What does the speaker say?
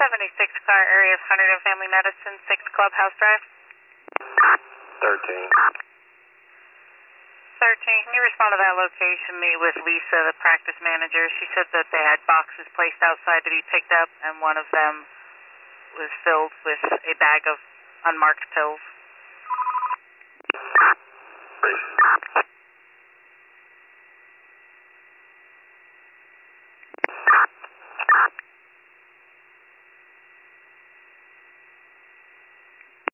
76 car area of Hunterdon Family Medicine, 6 Clubhouse Drive. 13. 13, can you respond to that location? Meet with Lisa, the practice manager. She said that they had boxes placed outside to be picked up, and one of them was filled with a bag of unmarked pills. Brief.